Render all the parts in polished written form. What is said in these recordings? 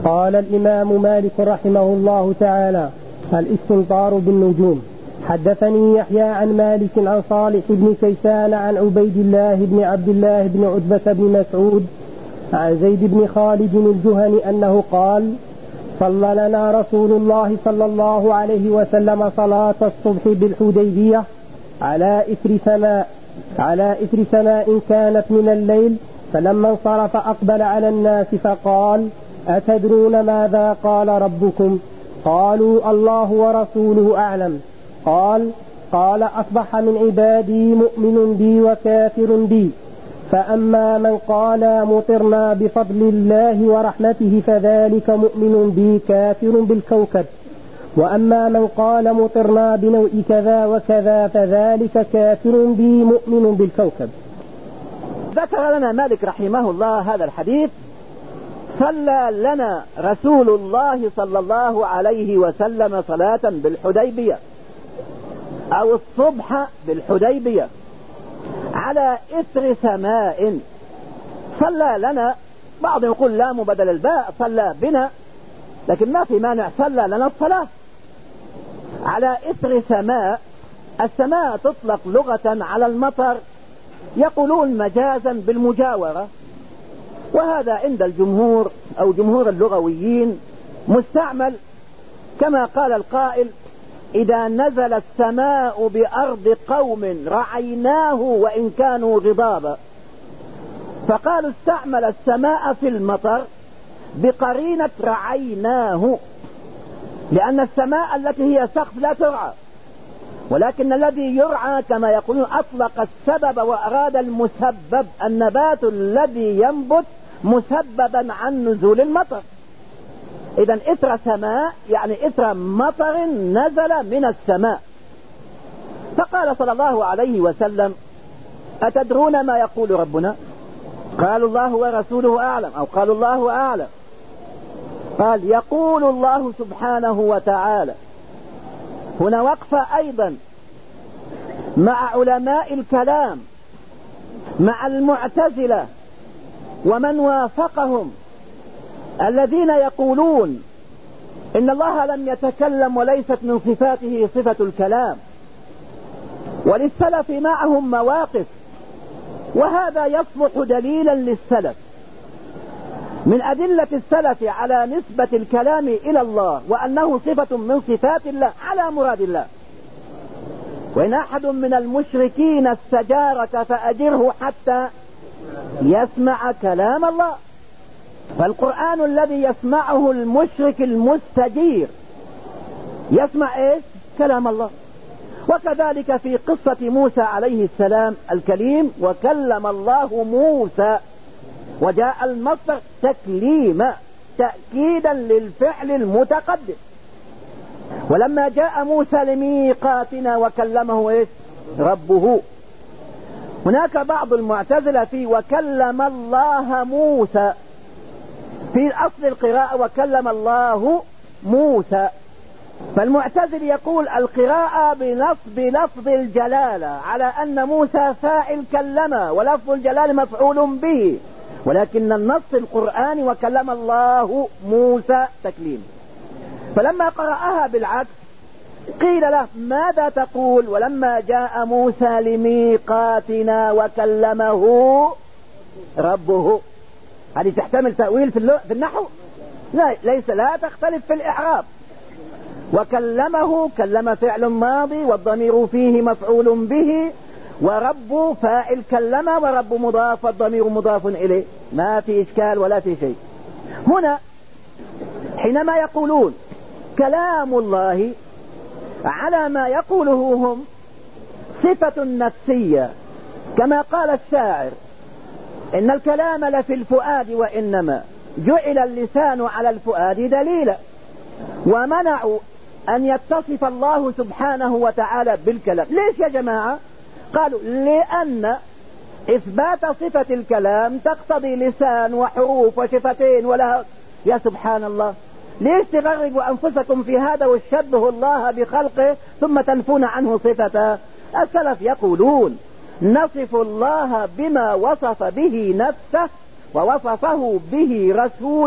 قال الإمام مالك رحمه الله تعالى: الاستمطار بالنجوم. حدثني يحيى عن مالك عن صالح بن كيسان عن عبيد الله بن عبد الله بن عتبة بن مسعود عن زيد بن خالد الجهني أنه قال: صلى لنا رسول الله صلى الله عليه وسلم صلاة الصبح بالحديبية على إثر سماء كانت من الليل، فلما انصرف أقبل على الناس فقال: أتدرون ماذا قال ربكم؟ قالوا: الله ورسوله أعلم. قال: أصبح من عبادي مؤمن بي وكافر بي، فأما من قال مطرنا بفضل الله ورحمته فذلك مؤمن بي كافر بالكوكب، وأما من قال مطرنا بنوع كذا وكذا فذلك كافر بي مؤمن بالكوكب. ذكر لنا مالك رحمه الله هذا الحديث: صلى لنا رسول الله صلى الله عليه وسلم صلاة بالحديبية أو الصبح بالحديبية على إثر سماء. صلى لنا، بعض يقول لام بدل الباء، صلى بنا، لكن ما في مانع، صلى لنا الصلاة على إثر سماء. السماء تطلق لغة على المطر، يقولون مجازا بالمجاورة، وهذا عند الجمهور أو جمهور اللغويين مستعمل، كما قال القائل: إذا نزل السماء بأرض قوم رعيناه وإن كانوا غضابا. فقالوا استعمل السماء في المطر بقرينة رعيناه، لأن السماء التي هي سقف لا ترعى، ولكن الذي يرعى كما يقولون أطلق السبب وأراد المسبب، النبات الذي ينبت مسببا عن نزول المطر. إذن إثر سماء يعني إثر مطر نزل من السماء. فقال صلى الله عليه وسلم: أتدرون ما يقول ربنا؟ قالوا: الله ورسوله أعلم، أو قالوا: الله أعلم. قال: يقول الله سبحانه وتعالى. هنا وقفة أيضا مع علماء الكلام، مع المعتزلة ومن وافقهم، الذين يقولون إن الله لم يتكلم وليست من صفاته صفة الكلام. وللسلف معهم مواقف، وهذا يصلح دليلا للسلف. من أدلة السلف على نسبة الكلام إلى الله وأنه صفة من صفات الله على مراد الله: وإن أحد من المشركين استجارك فأجره حتى يسمع كلام الله. فالقرآن الذي يسمعه المشرك المستجير يسمع إيش؟ كلام الله. وكذلك في قصة موسى عليه السلام الكليم: وكلم الله موسى، وجاء المصدر تكليما تأكيدا للفعل المتقدم. ولما جاء موسى لميقاتنا وكلمه إيش؟ ربه. هناك بعض المعتزلة في وكلم الله موسى، في أصل القراءة وكلم الله موسى. فالمعتزل يقول القراءة بنصب لفظ الجلالة على أن موسى فاعل كلم، ولفظ الجلالة مفعول به، ولكن النص القرآني وكلم الله موسى تكليم. فلما قرأها بالعكس قيل له: ماذا تقول ولما جاء موسى لميقاتنا وكلمه ربه؟ هذه تحتمل تأويل في النحو؟ لا تختلف في الإعراب. وكلمه، كلم فعل ماضي والضمير فيه مفعول به، ورب فاعل كلم، ورب مضاف والضمير مضاف إليه، ما في إشكال ولا في شيء. هنا حينما يقولون كلام الله على ما يقوله هم صفة نفسية، كما قال الشاعر: إن الكلام لفي الفؤاد وإنما جعل اللسان على الفؤاد دليلا. ومنعوا أن يتصف الله سبحانه وتعالى بالكلام. ليش يا جماعة؟ قالوا: لأن إثبات صفة الكلام تقتضي لسان وحروف وشفتين ولها. يا سبحان الله، ليش تغرقوا أنفسكم في هذا وتشبهوا الله بخلقه ثم تنفون عنه صفته؟ السلف يقولون: نصف الله بما وصف به نفسه ووصفه به رسوله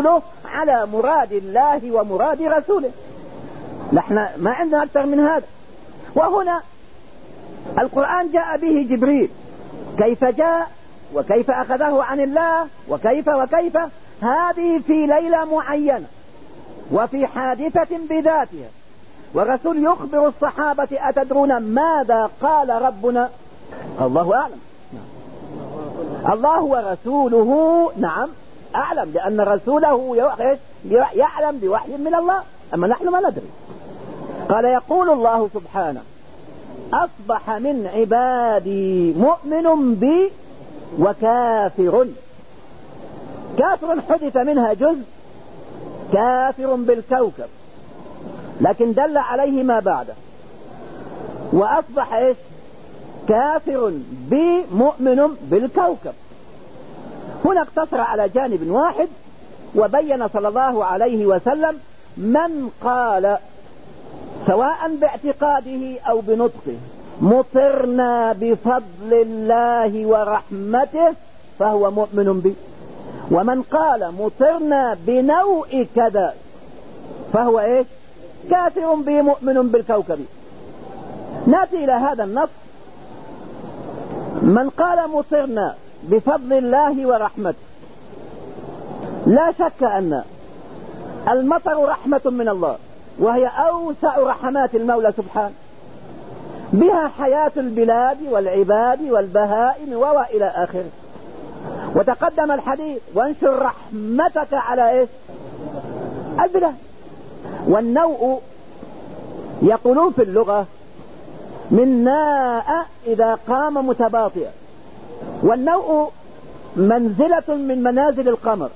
على مراد الله ومراد رسوله. نحن ما عندنا أكثر من هذا. وهنا القرآن جاء به جبريل، كيف جاء وكيف أخذه عن الله وكيف هذه في ليلة معينة وفي حادثة بذاتها، والرسول يخبر الصحابة أتدرون ماذا قال ربنا؟ الله أعلم. الله ورسوله نعم أعلم، لأن رسوله يعلم بوحي من الله، أما نحن ما ندري. قال يقول الله سبحانه أصبح من عبادي مؤمن بي وكافر. كافر حدث منها جزء، كافر بالكوكب، لكن دل عليه ما بعده، وأصبح إيش؟ كافر بي مؤمن بالكوكب. هنا اقتصر على جانب واحد، وبين صلى الله عليه وسلم من قال سواء باعتقاده أو بنطقه مطرنا بفضل الله ورحمته فهو مؤمن به، ومن قال مطرنا بنوء كذا فهو إيش؟ كافر به مؤمن بالكوكب. نأتي إلى هذا النص. من قال مطرنا بفضل الله ورحمته، لا شك أن المطر رحمة من الله، وهي أوسع رحمات المولى سبحانه، بها حياة البلاد والعباد والبهائم وإلى آخره. وتقدم الحديث وانشر رحمتك على إيش؟ البلاد. والنوء يقولون في اللغة من ناء إذا قام متباطئا، والنوء منزلة من منازل القمر،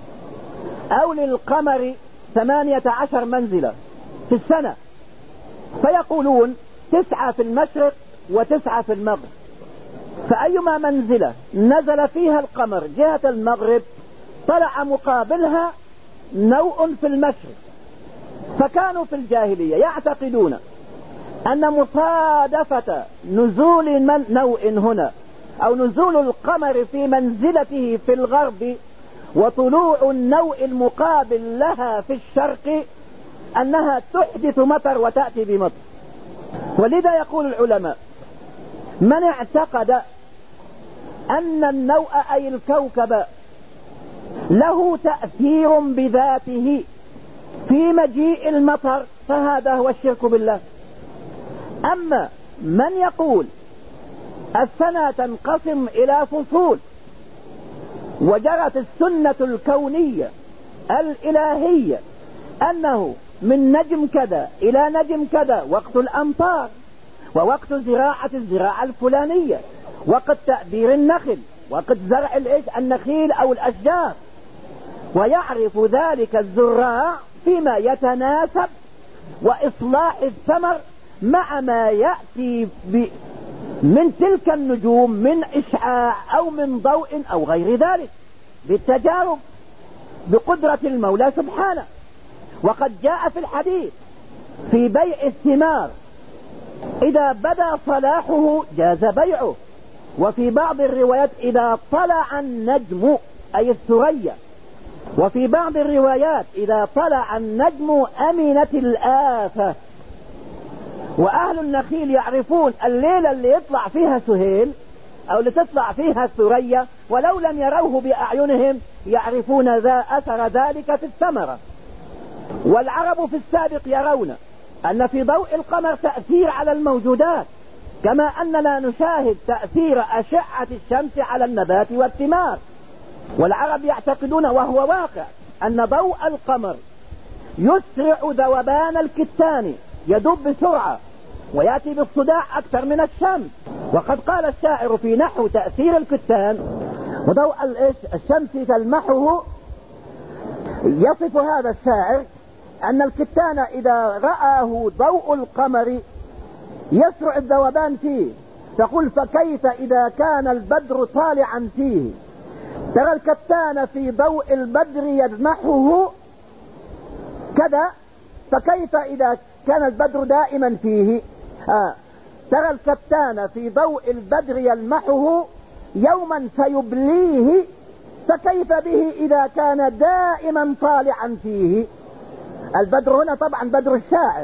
أو للقمر 18 منزلة في السنة، فيقولون 9 في المشرق و9 في المغرب، فأيما منزلة نزل فيها القمر جهة المغرب طلع مقابلها نوء في المشرق. فكانوا في الجاهلية يعتقدون أن مصادفة نزول نوء هنا أو نزول القمر في منزلته في الغرب وطلوع النوء المقابل لها في الشرق أنها تحدث مطر وتأتي بمطر. ولذا يقول العلماء من اعتقد أن النوء أي الكوكب له تأثير بذاته في مجيء المطر فهذا هو الشرك بالله. أما من يقول السنة تنقسم إلى فصول وجرت السنة الكونية الإلهية أنه من نجم كذا إلى نجم كذا وقت الأمطار، ووقت زراعة الزراعة الفلانية، وقت تأبير النخل، وقت زرع النخيل أو الأشجار، ويعرف ذلك الزراع فيما يتناسب وإصلاح الثمر مع ما يأتي من تلك النجوم من إشعاع أو من ضوء أو غير ذلك بالتجارب بقدرة المولى سبحانه. وقد جاء في الحديث في بيع الثمار إذا بدا صلاحه جاز بيعه، وفي بعض الروايات إذا طلع النجم أي الثريا، وفي بعض الروايات إذا طلع النجم أمنت الآفة. وأهل النخيل يعرفون الليلة اللي يطلع فيها سهيل أو اللي تطلع فيها الثريا ولو لم يروه بأعينهم يعرفون أثر ذلك في الثمرة. والعرب في السابق يرون أن في ضوء القمر تأثير على الموجودات، كما أننا نشاهد تأثير أشعة الشمس على النبات والثمار. والعرب يعتقدون وهو واقع أن ضوء القمر يسرع ذوبان الكتان، يدب بسرعة ويأتي بالصداع أكثر من الشمس. وقد قال الشاعر في نحو تأثير الكتان وضوء الشمس تلمحه، يصف هذا الشاعر أن الكتان إذا رآه ضوء القمر يسرع الذوبان فيه، تقول فكيف إذا كان البدر طالعا فيه، ترى الكتان في ضوء البدر يلمحه كذا، فكيف إذا كان البدر دائما فيه، ترى الكتان في ضوء البدر يلمحه يوما فيبليه فكيف به إذا كان دائما طالعا فيه؟ البدر هنا طبعا بدر الشاعر،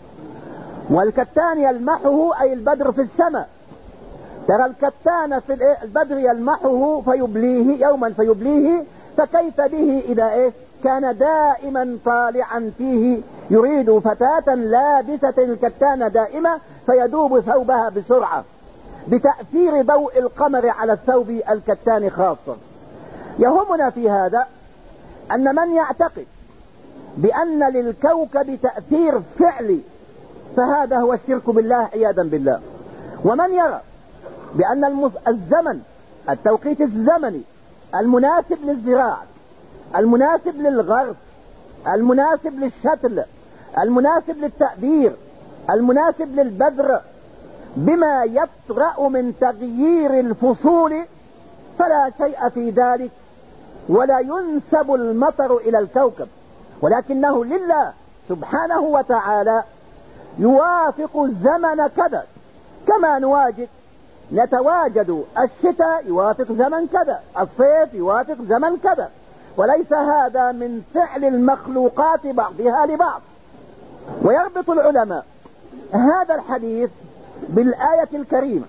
والكتان يلمحه أي البدر في السماء. ترى الكتان في البدر يلمحه فيبليه يوما فيبليه، فكيف به إذا كان دائما طالعا فيه يريد فتاة لابسة الكتان دائما فيدوب ثوبها بسرعة بتأثير ضوء القمر على الثوب الكتان خاصة. يهمنا في هذا أن من يعتقد بأن للكوكب تأثير فعلي فهذا هو الشرك بالله عياذا بالله. ومن يرى بأن الزمن التوقيت الزمني المناسب للزراعة المناسب للغرس المناسب للشتل المناسب للتأبير المناسب للبذر بما يطرأ من تغيير الفصول فلا شيء في ذلك، ولا ينسب المطر إلى الكوكب، ولكنه لله سبحانه وتعالى يوافق الزمن كذا، كما نتواجد الشتاء يوافق زمن كذا، الصيف يوافق زمن كذا، وليس هذا من فعل المخلوقات بعضها لبعض. ويربط العلماء هذا الحديث بالآية الكريمة: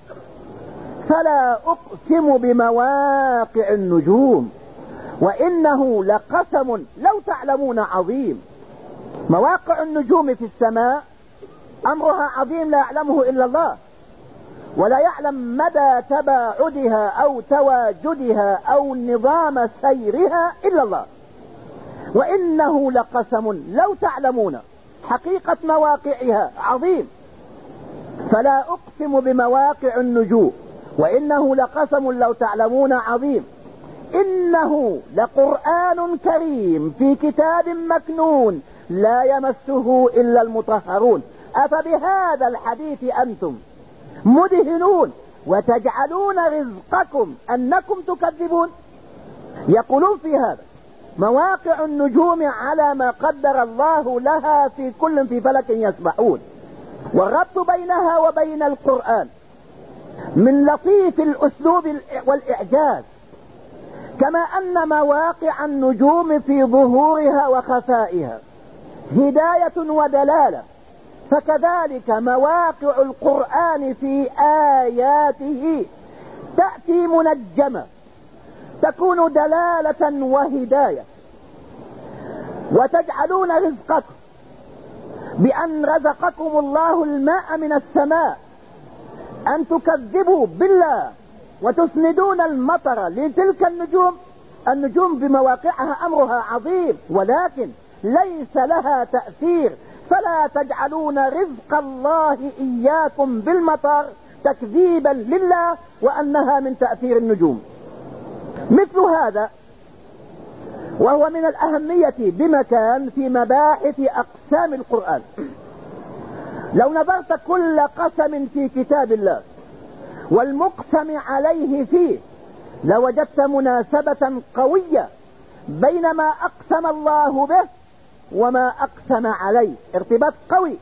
فلا أقسم بمواقع النجوم وإنه لقسم لو تعلمون عظيم. مواقع النجوم في السماء أمرها عظيم لا يعلمه إلا الله، ولا يعلم مدى تباعدها أو تواجدها أو نظام سيرها إلا الله. وإنه لقسم لو تعلمون حقيقة مواقعها عظيم. فلا أقسم بمواقع النجوم وإنه لقسم لو تعلمون عظيم. إنه لقرآن كريم في كتاب مكنون لا يمسه إلا المطهرون. أفبهذا الحديث أنتم مدهنون وتجعلون رزقكم أنكم تكذبون. يقولون في هذا مواقع النجوم على ما قدر الله لها في كل في فلك يسبحون. والربط بينها وبين القرآن من لطيف الأسلوب والإعجاز. كما أن مواقع النجوم في ظهورها وخفائها هداية ودلالة، فكذلك مواقع القرآن في آياته تأتي منجمة تكون دلالة وهداية. وتجعلون رزقكم بأن رزقكم الله الماء من السماء، أن تكذبوا بالله وتسندون المطر لتلك النجوم بمواقعها أمرها عظيم، ولكن ليس لها تأثير. فلا تجعلون رزق الله إياكم بالمطر تكذيبا لله وأنها من تأثير النجوم. مثل هذا وهو من الأهمية بمكان في مباحث أقسام القرآن. لو نظرت كل قسم في كتاب الله والمقسم عليه فيه لوجدت مناسبة قوية بين ما أقسم الله به وما أقسم عليه، ارتباط قوي.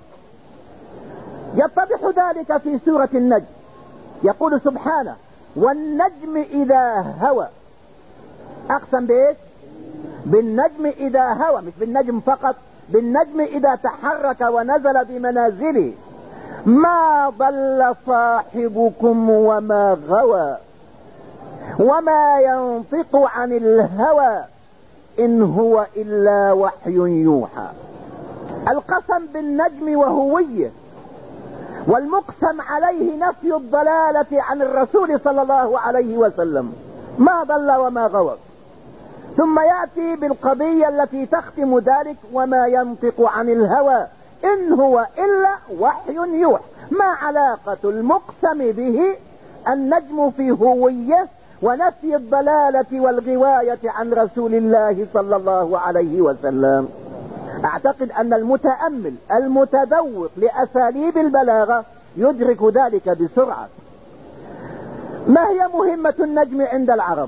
يتضح ذلك في سورة النجم، يقول سبحانه: والنجم إذا هوى. أقسم بإيش؟ بالنجم إذا هوى، مش بالنجم فقط، بالنجم إذا تحرك ونزل بمنازله. ما ضل صاحبكم وما غوى وما ينطق عن الهوى إن هو إلا وحي يوحى. القسم بالنجم وهويه، والمقسم عليه نفي الضلالة عن الرسول صلى الله عليه وسلم، ما ضل وما غوى. ثم يأتي بالقضية التي تختم ذلك: وما ينطق عن الهوى إن هو إلا وحي يوحى. ما علاقة المقسم به النجم في هويه ونفي الضلالة والغواية عن رسول الله صلى الله عليه وسلم؟ أعتقد أن المتأمل المتذوق لأساليب البلاغة يدرك ذلك بسرعة. ما هي مهمة النجم عند العرب؟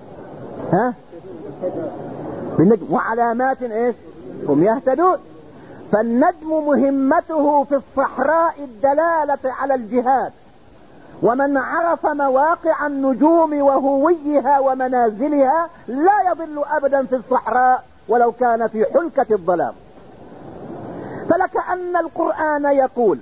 بالنجم وعلامات ايش هم يهتدون. فالنجم مهمته في الصحراء الدلالة على الجهاد ومن عرف مواقع النجوم وهويها ومنازلها لا يضل أبدا في الصحراء ولو كان في حلكة الظلام. فلكأن القرآن يقول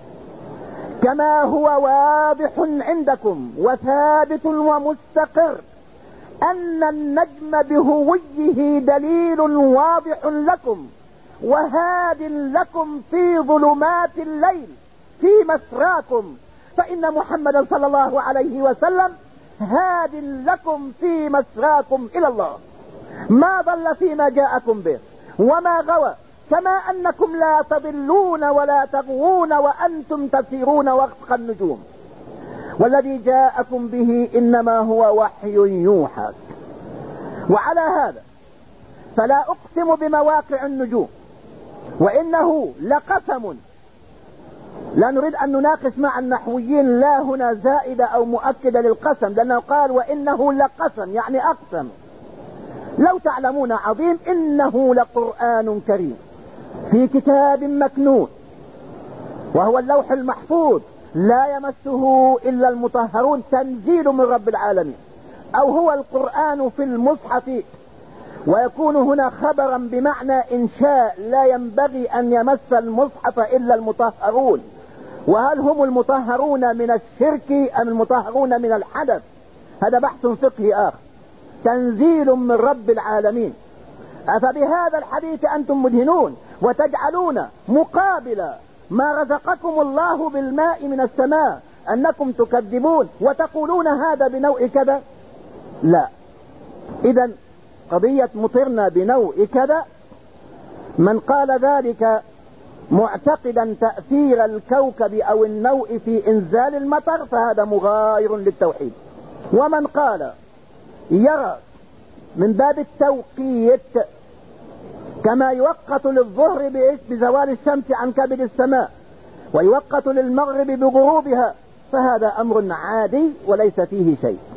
كما هو واضح عندكم وثابت ومستقر أن النجم بهويه دليل واضح لكم وهاد لكم في ظلمات الليل في مسراكم، فإن محمدا صلى الله عليه وسلم هاد لكم في مسراكم إلى الله، ما ضل فيما جاءكم به وما غوى، كما أنكم لا تضلون ولا تغوون وأنتم تسيرون وفق النجوم، والذي جاءكم به إنما هو وحي يوحى. وعلى هذا فلا أقسم بمواقع النجوم، وإنه لقسم. لا نريد أن نناقش مع النحويين لا هنا زائدة أو مؤكدة للقسم، لأنه قال وإنه لقسم يعني أقسم. لو تعلمون عظيم إنه لقرآن كريم في كتاب مكنون، وهو اللوح المحفوظ لا يمسه إلا المطهرون، تنزيل من رب العالمين، أو هو القرآن في المصحف، ويكون هنا خبرا بمعنى إنشاء، لا ينبغي أن يمس المصحف إلا المطهرون. وهل هم المطهرون من الشرك أم المطهرون من الحدث؟ هذا بحث فقهي آخر. تنزيل من رب العالمين. أفبهذا الحديث أنتم مدهنون وتجعلون مقابل ما رزقكم الله بالماء من السماء أنكم تكذبون وتقولون هذا بنوع كذا؟ لا. إذن قضية مطرنا بنوع كذا، من قال ذلك معتقدا تأثير الكوكب أو النوء في إنزال المطر فهذا مغاير للتوحيد. ومن قال يرى من باب التوقيت كما يوقت للظهر بزوال الشمس عن كبد السماء ويوقت للمغرب بغروبها فهذا أمر عادي وليس فيه شيء.